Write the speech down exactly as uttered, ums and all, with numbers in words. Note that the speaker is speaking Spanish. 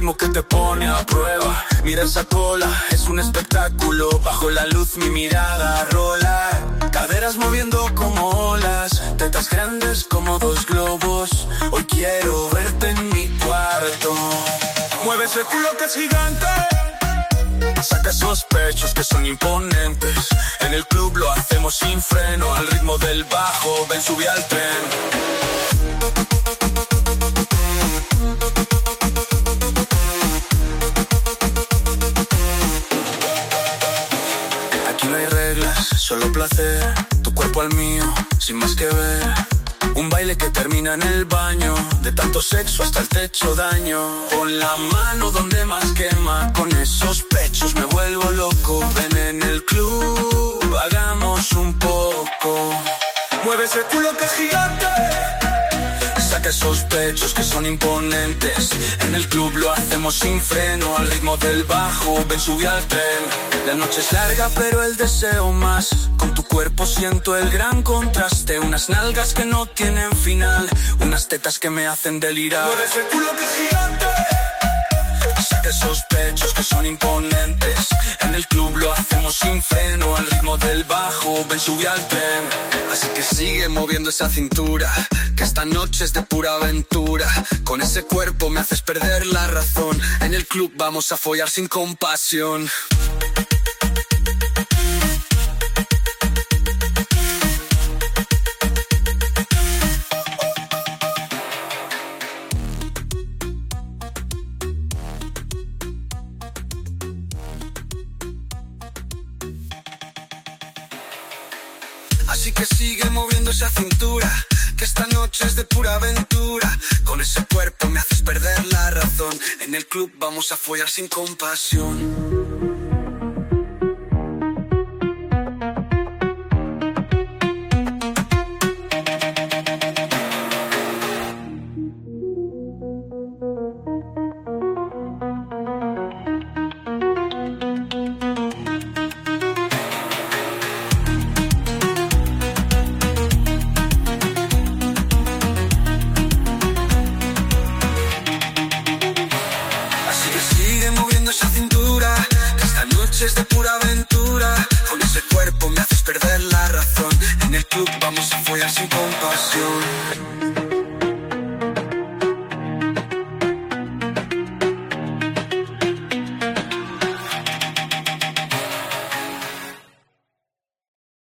ritmo que te pone a prueba. Mira esa cola, es un espectáculo. Bajo la luz mi mirada rola. Caderas moviendo como olas, tetas grandes como dos globos. Hoy quiero verte en mi cuarto. Mueve ese culo que es gigante. Saca esos pechos que son imponentes. En el club lo hacemos sin freno. Al ritmo del bajo, ven, sube al tren. Aquí no hay reglas, solo placer. Tu cuerpo al mío, sin más que ver. Un baile que termina en el baño. De tanto sexo hasta el techo daño. Pon la mano donde más quema. Con esos pechos me vuelvo loco. Ven en el club, hagamos un poco. Mueve ese culo que es gigante. Saca esos pechos que son imponentes. En el club lo hacemos sin freno. Al ritmo del bajo, ven, sube al tren. La noche es larga pero el deseo más. Con tu cuerpo siento el gran contraste. Unas nalgas que no tienen final. Unas tetas que me hacen delirar. Mueve ese culo que es gigante. Saca esos pechos que son imponentes. En el club lo hacemos sin freno. Al ritmo del bajo, ven, sube al tren. Así que sigue moviendo esa cintura, que esta noche es de pura aventura. Con ese cuerpo me haces perder la razón. En el club vamos a follar sin compasión. Así que sigue moviendo esa cintura, que esta noche es de pura aventura. Con ese cuerpo me haces perder la razón. En el club vamos a follar sin compasión. Es de pura aventura. Con ese cuerpo me haces perder la razón. En el club vamos a follar sin compasión.